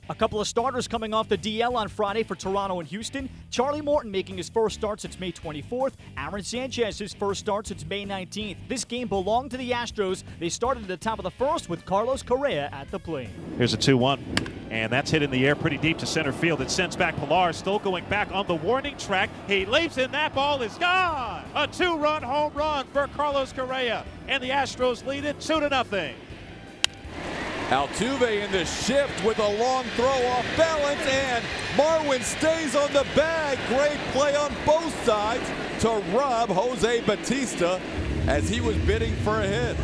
A couple of starters coming off the DL on Friday for Toronto and Houston. Charlie Morton making his first start since May 24th. Aaron Sanchez his first start since May 19th. This game belonged to the Astros. They started at the top of the first with Carlos Correa at the plate. Here's a 2-1, and that's hit in the air pretty deep to center field. It sends back Pilar, still going back on the warning track. He leaps and that ball is gone. A 2-run home run for Carlos Correa, and the Astros lead it 2-0. Altuve in the shift with a long throw off balance, and Marwin stays on the bag. Great play on both sides to rob Jose Bautista as he was bidding for a hit.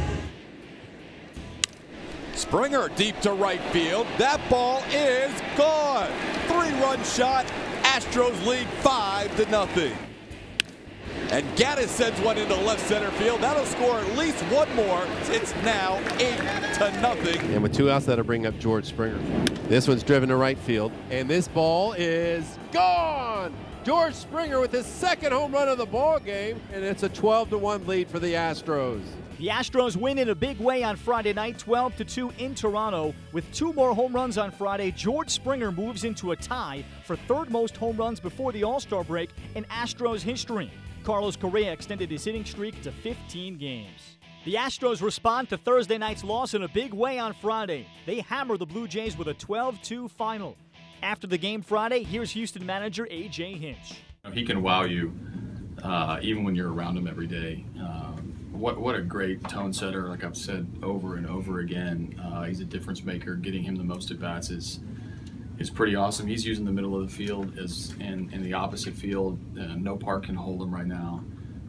Springer deep to right field. That ball is gone. 3-run shot. Astros lead 5-0. And Gaddis sends one into left center field. That'll score at least one more. It's now 8-0. And with 2 outs, that'll bring up George Springer. This one's driven to right field, and this ball is gone. George Springer with his second home run of the ball game, and it's a 12-1 lead for the Astros. The Astros win in a big way on Friday night, 12-2 in Toronto. With 2 more home runs on Friday, George Springer moves into a tie for third most home runs before the All-Star break in Astros history. Carlos Correa extended his hitting streak to 15 games. The Astros respond to Thursday night's loss in a big way on Friday. They hammer the Blue Jays with a 12-2 final. After the game Friday, here's Houston manager A.J. Hinch. He can wow you even when you're around him every day. What a great tone setter, like I've said over and over again. He's a difference maker. Getting him the most at-bats is pretty awesome. He's using the middle of the field in the opposite field. No park can hold him right now.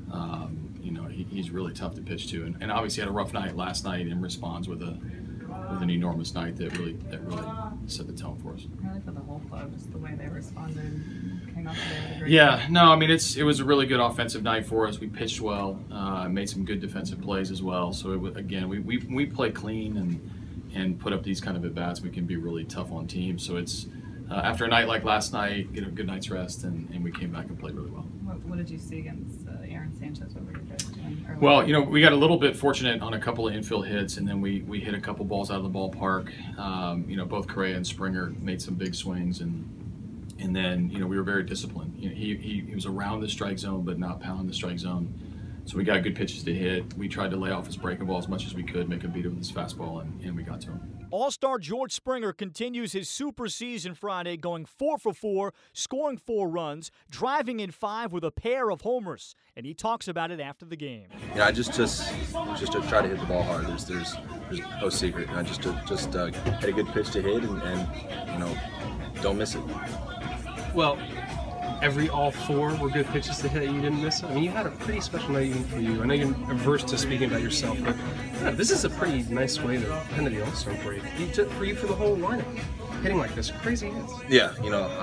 He's really tough to pitch to, and obviously had a rough night last night and responds with an enormous night that really set the tone for us. Really for the whole club, just the way they responded, came out today with a great Yeah, no, I mean it was a really good offensive night for us. We pitched well, made some good defensive plays as well. So we play clean and put up these kind of at-bats. We can be really tough on teams. So it's after a night like last night, get a good night's rest, and we came back and played really well. What did you see against Aaron Sanchez? What were you guys doing early? Well, we got a little bit fortunate on a couple of infield hits, and then we hit a couple balls out of the ballpark. Both Correa and Springer made some big swings, and then we were very disciplined. He was around the strike zone, but not pounding the strike zone. So we got good pitches to hit. We tried to lay off his breaking ball as much as we could, make him beat him with his fastball, and we got to him. All-Star George Springer continues his super season Friday, going 4 for 4, scoring 4 runs, driving in 5 with a pair of homers. And he talks about it after the game. I just to try to hit the ball hard. There's no secret. I just had a good pitch to hit and don't miss it. Well, all 4 were good pitches to hit. You didn't miss it. I mean, you had a pretty special night even for you. I know you're averse to speaking about yourself, but this is a pretty nice way to end the All-Star break. For you for the whole lineup, hitting like this, crazy hits. Yeah,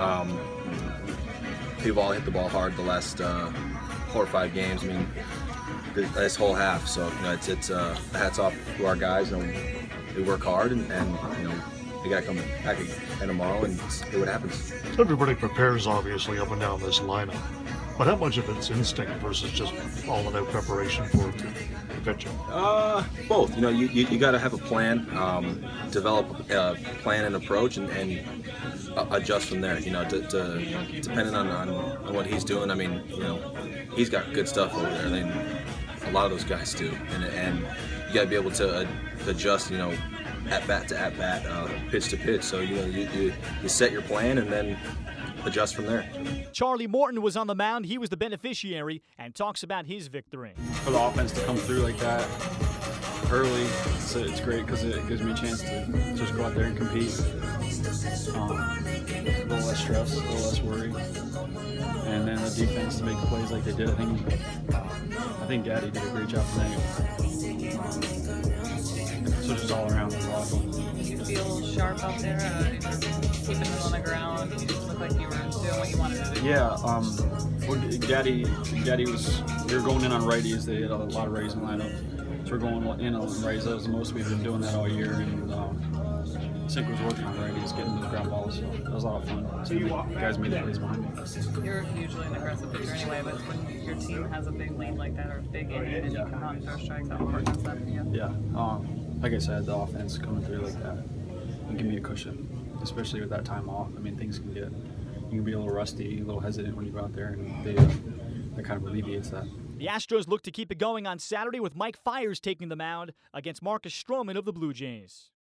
we've all hit the ball hard the last 4 or 5 games. I mean, this whole half. So it's hats off to our guys. We work hard and we got to come back again tomorrow and see what happens. Everybody prepares, obviously, up and down this lineup. But how much of it's instinct versus just all-out preparation for the pitching? Both. You got to have a plan, develop a plan and approach, and adjust from there. Depending on what he's doing. I mean, he's got good stuff over there. A lot of those guys do, and you got to be able to adjust. At bat to at bat, pitch to pitch. So you set your plan and then adjust from there. Charlie Morton was on the mound. He was the beneficiary and talks about his victory. For the offense to come through like that early, it's great because it gives me a chance to just go out there and compete. A little less stress, a little less worry, and then the defense to make plays like they did. I think Gaddy did a great job tonight. So just all around, it was awesome. Did you feel sharp out there? Keeping it on the ground? You just looked like you were doing what you wanted to do. Yeah. Gaddy was. We were going in on righties. They had a lot of righties in the lineup. So we're going in on righties. That was the most we've been doing that all year. And Sink was working on righties, getting those ground balls. So that was a lot of fun. So you guys made the plays behind me. You're usually an aggressive pitcher anyway, but when your team has a big lead like that or a big inning and you come out and throw strikes, how important is that for you? Yeah. Like I said, the offense coming through like that and give me a cushion. especially with that time off. I mean, things can get, you can be a little rusty, a little hesitant when you go out there, and that kind of alleviates that. The Astros look to keep it going on Saturday with Mike Fiers taking the mound against Marcus Stroman of the Blue Jays.